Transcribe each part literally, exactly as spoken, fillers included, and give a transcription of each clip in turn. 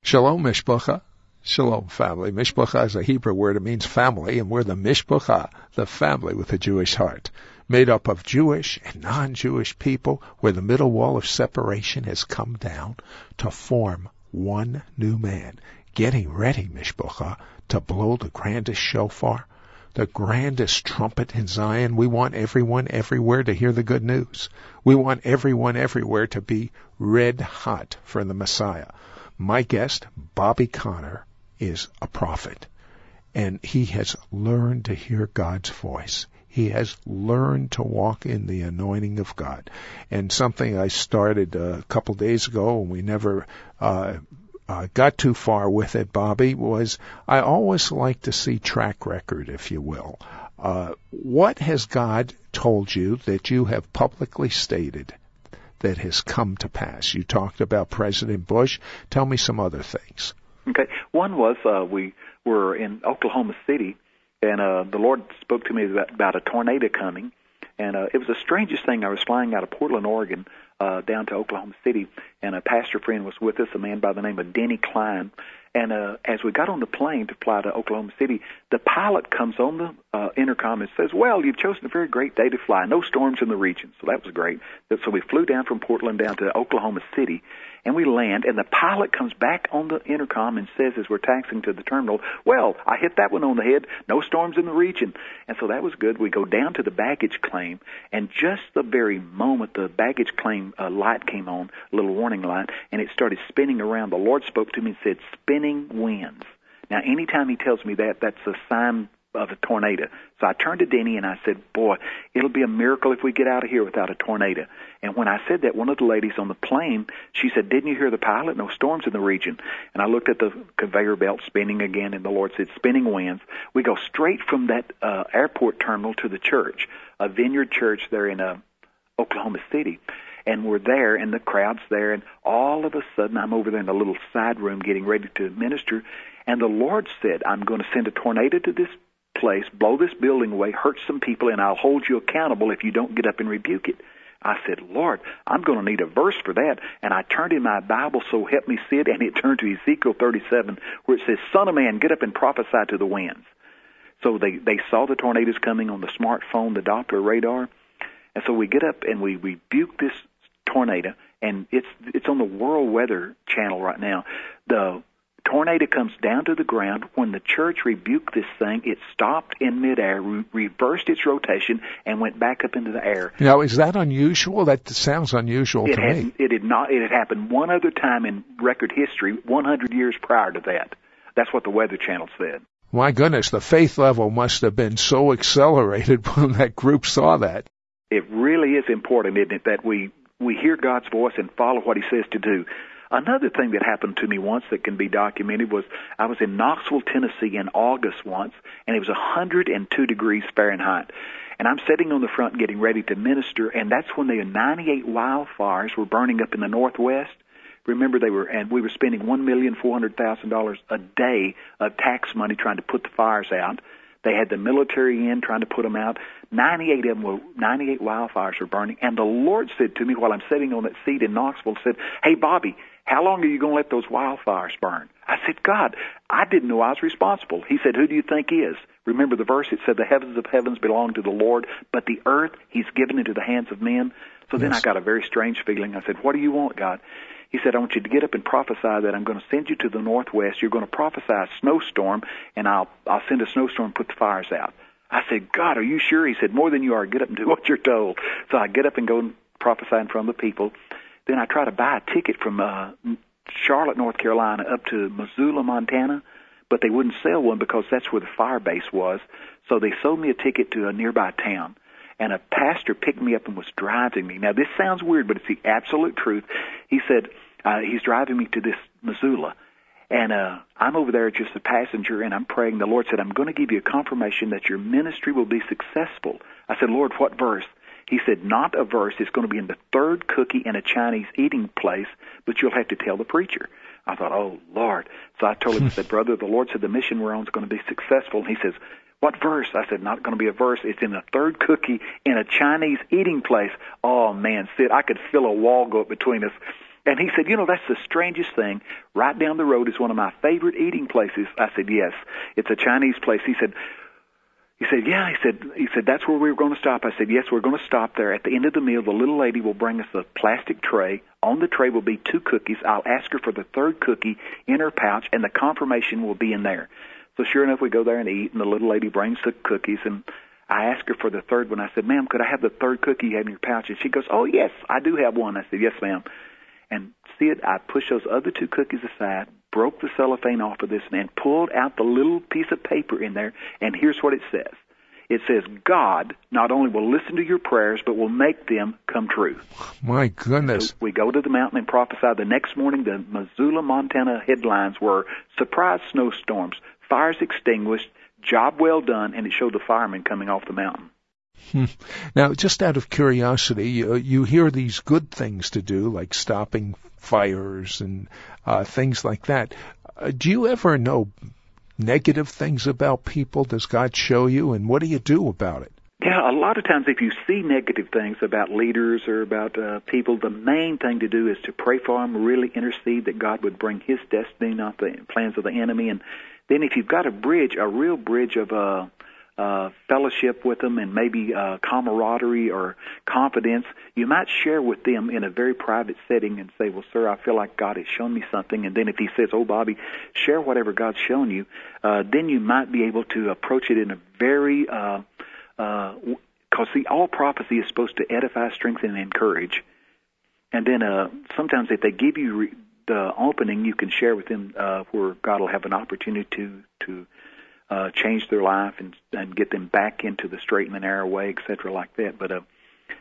Shalom, Mishpacha. Shalom, family. Mishpacha is a Hebrew word. It means family, and we're the Mishpacha, the family with a Jewish heart, made up of Jewish and non-Jewish people, where the middle wall of separation has come down to form one new man, getting ready, Mishpacha, to blow the grandest shofar, the grandest trumpet in Zion. We want everyone everywhere to hear the good news. We want everyone everywhere to be red hot for the Messiah. My guest, Bobby Conner, is a prophet, and he has learned to hear God's voice. He has learned to walk in the anointing of God. And something I started a couple days ago, and we never uh, uh, got too far with it, Bobby, was I always like to see track record, if you will. Uh, what has God told you that you have publicly stated that has come to pass? You talked about President Bush. Tell me some other things. Okay. One was uh, we were in Oklahoma City, and uh, the Lord spoke to me about, about a tornado coming. And uh, it was the strangest thing. I was flying out of Portland, Oregon, uh, down to Oklahoma City, and a pastor friend was with us, a man by the name of Denny Klein. And uh, as we got on the plane to fly to Oklahoma City, the pilot comes on the uh, intercom and says, well, you've chosen a very great day to fly. No storms in the region. So that was great. So we flew down from Portland down to Oklahoma City, and we land, and the pilot comes back on the intercom and says, as we're taxiing to the terminal, well, I hit that one on the head. No storms in the region. And so that was good. We go down to the baggage claim, and just the very moment the baggage claim uh, light came on, a little warning light, and it started spinning around, the Lord spoke to me and said, spinning winds. Now, anytime he tells me that, that's a sign of a tornado. So I turned to Denny and I said, boy, it'll be a miracle if we get out of here without a tornado. And when I said that, one of the ladies on the plane, she said, didn't you hear the pilot? No storms in the region. And I looked at the conveyor belt spinning again, and the Lord said, spinning winds. We go straight from that uh, airport terminal to the church, a Vineyard Church there in uh, Oklahoma City. And we're there, and the crowd's there, and all of a sudden I'm over there in a little side room getting ready to minister, and the Lord said, I'm going to send a tornado to this place, blow this building away, hurt some people, and I'll hold you accountable if you don't get up and rebuke it. I said, Lord, I'm going to need a verse for that. And I turned in my Bible, so help me see it, and it turned to Ezekiel thirty-seven, where it says, Son of man, get up and prophesy to the winds. So they, they saw the tornadoes coming on the smartphone, the Doppler radar. And so we get up and we rebuke this tornado, and it's it's on the World Weather Channel right now. The tornado comes down to the ground. When the church rebuked this thing, it stopped in midair, re- reversed its rotation, and went back up into the air. Now, is that unusual? That sounds unusual it to had, me. It had not. It had happened one other time in record history, one hundred years prior to that. That's what the Weather Channel said. My goodness, the faith level must have been so accelerated when that group saw that. It really is important, isn't it, that we, we hear God's voice and follow what he says to do. Another thing that happened to me once that can be documented was I was in Knoxville, Tennessee in August once, and it was one hundred two degrees Fahrenheit. And I'm sitting on the front getting ready to minister, and that's when the ninety-eight wildfires were burning up in the Northwest. Remember, they were, and we were spending one million four hundred thousand dollars a day of tax money trying to put the fires out. They had the military in trying to put them out. ninety-eight of them were, ninety-eight wildfires were burning. And the Lord said to me while I'm sitting on that seat in Knoxville, said, hey, Bobby, how long are you going to let those wildfires burn? I said, God, I didn't know I was responsible. He said, who do you think is? Remember the verse, it said the heavens of heavens belong to the Lord, but the earth he's given into the hands of men. So yes. Then I got a very strange feeling. I said, what do you want, God? He said, I want you to get up and prophesy that I'm going to send you to the Northwest. You're going to prophesy a snowstorm, and I'll I'll send a snowstorm and put the fires out. I said, God, are you sure? He said, more than you are. Get up and do what you're told. So I get up and go and prophesy in front of the people. Then I try to buy a ticket from uh, Charlotte, North Carolina, up to Missoula, Montana, but they wouldn't sell one because that's where the fire base was. So they sold me a ticket to a nearby town. And a pastor picked me up and was driving me. Now, this sounds weird, but it's the absolute truth. He said uh, he's driving me to this Missoula. And uh, I'm over there just a passenger, and I'm praying. The Lord said, I'm going to give you a confirmation that your ministry will be successful. I said, Lord, what verse? He said, not a verse. It's going to be in the third cookie in a Chinese eating place, but you'll have to tell the preacher. I thought, oh, Lord. So I told him, I said, brother, the Lord said the mission we're on is going to be successful. And he says, what verse? I said, not going to be a verse. It's in the third cookie in a Chinese eating place. Oh, man, Sid, I could feel a wall go up between us. And he said, you know, that's the strangest thing. Right down the road is one of my favorite eating places. I said, yes, it's a Chinese place. He said, he said, yeah, he said, he said, that's where we were going to stop. I said, yes, we're going to stop there. At the end of the meal, the little lady will bring us a plastic tray. On the tray will be two cookies. I'll ask her for the third cookie in her pouch, and the confirmation will be in there. So sure enough, we go there and eat, and the little lady brings the cookies, and I asked her for the third one. I said, ma'am, could I have the third cookie you have in your pouch? And she goes, oh, yes, I do have one. I said, yes, ma'am. And see it, I pushed those other two cookies aside, broke the cellophane off of this, and pulled out the little piece of paper in there, and here's what it says. It says, God not only will listen to your prayers, but will make them come true. My goodness. So we go to the mountain and prophesy. The next morning, the Missoula, Montana headlines were, surprise snowstorms, fires extinguished, job well done, and it showed the firemen coming off the mountain. Hmm. Now, just out of curiosity, you, you hear these good things to do, like stopping fires and uh, things like that. Uh, do you ever know negative things about people? Does God show you, and what do you do about it? Yeah, a lot of times if you see negative things about leaders or about uh, people, the main thing to do is to pray for them, really intercede that God would bring his destiny, not the plans of the enemy. And then if you've got a bridge, a real bridge of uh, uh, fellowship with them and maybe uh, camaraderie or confidence, you might share with them in a very private setting and say, well, sir, I feel like God has shown me something. And then if he says, oh, Bobby, share whatever God's shown you, uh, then you might be able to approach it in a very, uh, uh, because see, all prophecy is supposed to edify, strengthen, and encourage. And then uh, sometimes if they give you re- the opening, you can share with them uh, where God will have an opportunity to to uh, change their life and, and get them back into the straight and the narrow way, et cetera, like that. But uh,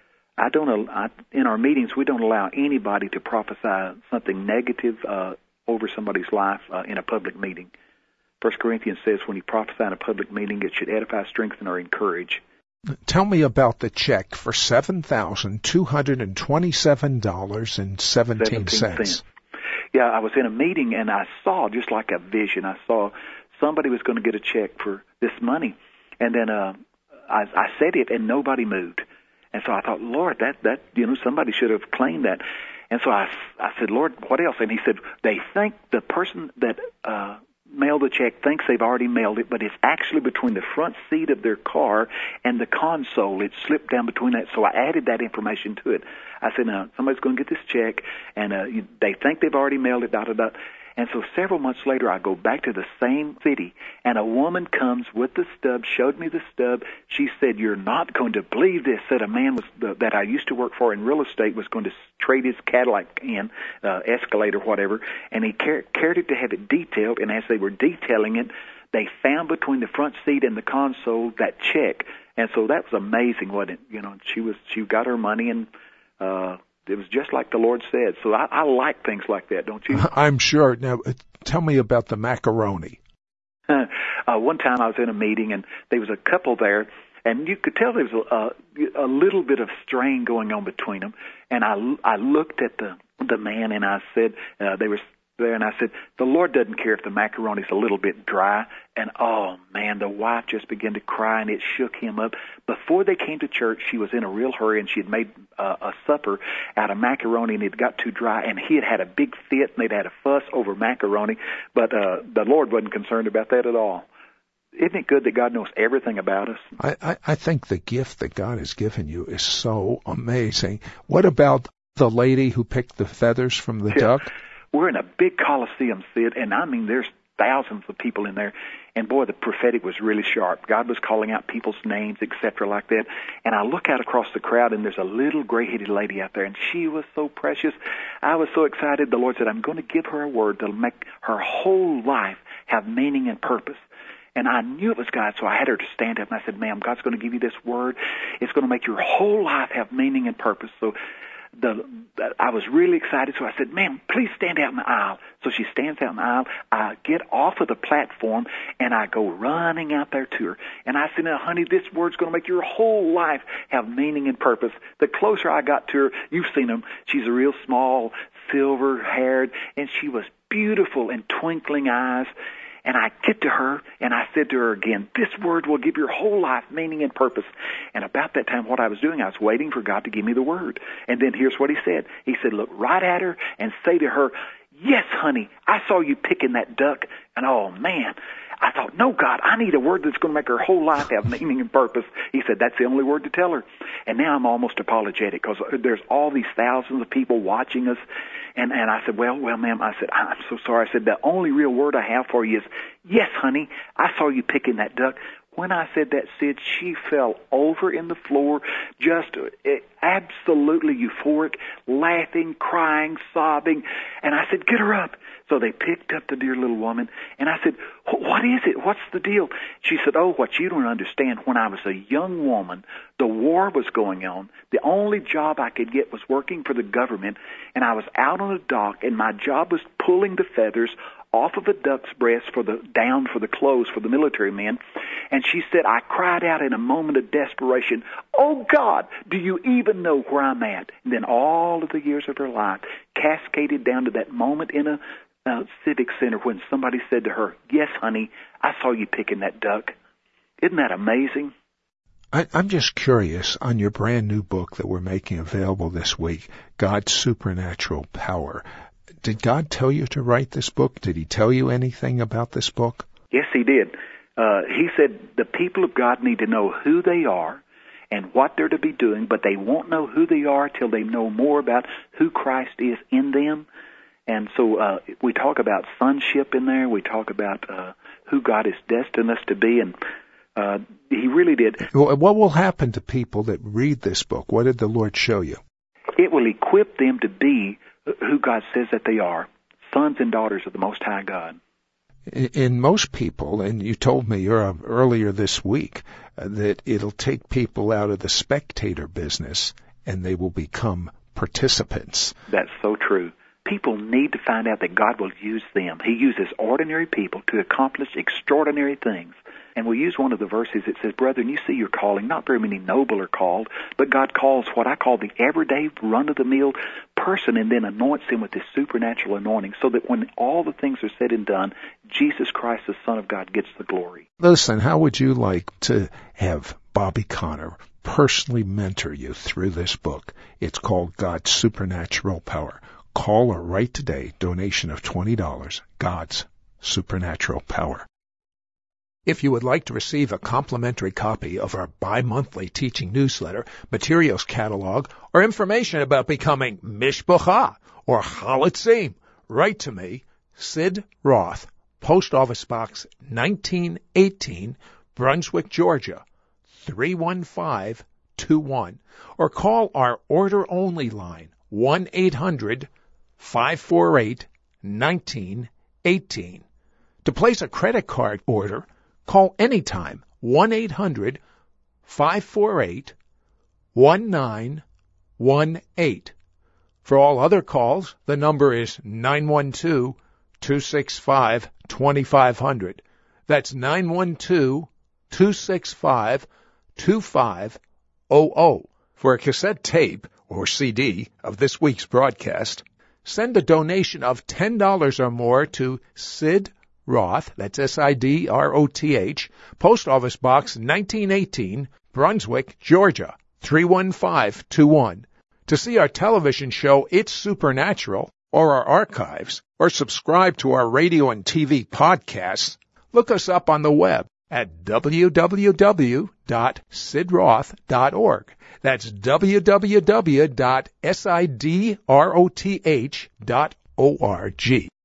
I don't. I, in our meetings, we don't allow anybody to prophesy something negative uh, over somebody's life uh, in a public meeting. First Corinthians says when you prophesy in a public meeting, it should edify, strengthen, or encourage. Tell me about the check for seven thousand two hundred and twenty-seven dollars and seventeen cents. Yeah, I was in a meeting and I saw, just like a vision, I saw somebody was going to get a check for this money. And then uh, I, I said it and nobody moved. And so I thought, Lord, that, that you know, somebody should have claimed that. And so I, I said, Lord, what else? And he said, they think the person that uh, mailed the check thinks they've already mailed it, but it's actually between the front seat of their car and the console. It slipped down between that. So I added that information to it. I said, now, somebody's going to get this check, and uh, you, they think they've already mailed it, da, da, da. And so several months later, I go back to the same city, and a woman comes with the stub, showed me the stub. She said, you're not going to believe this, that a man was the, that I used to work for in real estate was going to trade his Cadillac in, uh, Escalade or whatever, and he car- carried it to have it detailed, and as they were detailing it, they found between the front seat and the console that check. And so that was amazing, wasn't it? You know, she was she got her money, and uh it was just like the Lord said. So I, I like things like that, don't you? I'm sure. Now, tell me about the macaroni. uh, one time I was in a meeting, and there was a couple there, and you could tell there was a, a little bit of strain going on between them. And I, I looked at the the man, and I said, uh, they were there, and I said, the Lord doesn't care if the macaroni's a little bit dry. And, oh, man, the wife just began to cry, and it shook him up. Before they came to church, she was in a real hurry, and she had made uh, a supper out of macaroni, and it got too dry, and he had had a big fit, and they'd had a fuss over macaroni. But uh, the Lord wasn't concerned about that at all. Isn't it good that God knows everything about us? I, I, I think the gift that God has given you is so amazing. What about the lady who picked the feathers from the yeah. duck? We're in a big coliseum, Sid, and I mean there's thousands of people in there. And, boy, the prophetic was really sharp. God was calling out people's names, et cetera, like that. And I look out across the crowd, and there's a little gray-headed lady out there, and she was so precious. I was so excited. The Lord said, I'm going to give her a word that'll make her whole life have meaning and purpose. And I knew it was God, so I had her to stand up, and I said, ma'am, God's going to give you this word. It's going to make your whole life have meaning and purpose. So The, I was really excited, so I said, ma'am, please stand out in the aisle. So she stands out in the aisle. I get off of the platform, and I go running out there to her. And I said, now, honey, this word's going to make your whole life have meaning and purpose. The closer I got to her, you've seen them. She's a real small, silver-haired, and she was beautiful and twinkling eyes. And I get to her, and I said to her again, this word will give your whole life meaning and purpose. And about that time, what I was doing, I was waiting for God to give me the word. And then here's what he said. He said, look right at her and say to her, yes, honey, I saw you picking that duck. And oh, man, I thought, no, God, I need a word that's going to make her whole life have meaning and purpose. He said, that's the only word to tell her. And now I'm almost apologetic because there's all these thousands of people watching us. And, and I said, well, well, ma'am, I said, I'm so sorry. I said, the only real word I have for you is, yes, honey, I saw you picking that duck. When I said that, Sid, she fell over in the floor, just absolutely euphoric, laughing, crying, sobbing. And I said, get her up. So they picked up the dear little woman, and I said, what is it? What's the deal? She said, oh, what you don't understand, when I was a young woman, the war was going on. The only job I could get was working for the government, and I was out on a dock, and my job was pulling the feathers off of a duck's breast for the down for the clothes for the military men. And she said, I cried out in a moment of desperation, oh, God, do you even know where I'm at? And then all of the years of her life cascaded down to that moment in a uh, civic center when somebody said to her, yes, honey, I saw you picking that duck. Isn't that amazing? I, I'm just curious, on your brand new book that we're making available this week, God's Supernatural Power, did God tell you to write this book? Did he tell you anything about this book? Yes, he did. Uh, he said the people of God need to know who they are and what they're to be doing, but they won't know who they are till they know more about who Christ is in them. And so uh, we talk about sonship in there. We talk about uh, who God has destined us to be, and uh, he really did. What will happen to people that read this book? What did the Lord show you? It will equip them to be who God says that they are, sons and daughters of the Most High God. In most people, and you told me earlier this week uh, that it'll take people out of the spectator business and they will become participants. That's so true. People need to find out that God will use them. He uses ordinary people to accomplish extraordinary things. And we use one of the verses that says, brethren, you see your calling. Not very many noble are called, but God calls what I call the everyday, run-of-the-mill person and then anoints him with this supernatural anointing so that when all the things are said and done, Jesus Christ, the Son of God, gets the glory. Listen, how would you like to have Bobby Conner personally mentor you through this book? It's called God's Supernatural Power. Call or write today, donation of twenty dollars, God's Supernatural Power. If you would like to receive a complimentary copy of our bi-monthly teaching newsletter, materials catalog, or information about becoming Mishpacha or Chalitzim, write to me, Sid Roth, Post Office Box nineteen eighteen, Brunswick, Georgia, three one five two one, or call our order-only line, one eight hundred five four eight nineteen eighteen. To place a credit card order, call anytime, one eight hundred five four eight one nine one eight. For all other calls, the number is nine one two two six five two five zero zero. That's nine one two two six five two five zero zero. For a cassette tape or C D of this week's broadcast, send a donation of ten dollars or more to Sid Roth, that's S I D R O T H, Post Office Box nineteen eighteen, Brunswick, Georgia, three one five two one. To see our television show It's Supernatural, or our archives, or subscribe to our radio and T V podcasts, look us up on the web at w w w dot sid roth dot org. That's w w w dot sid roth dot org.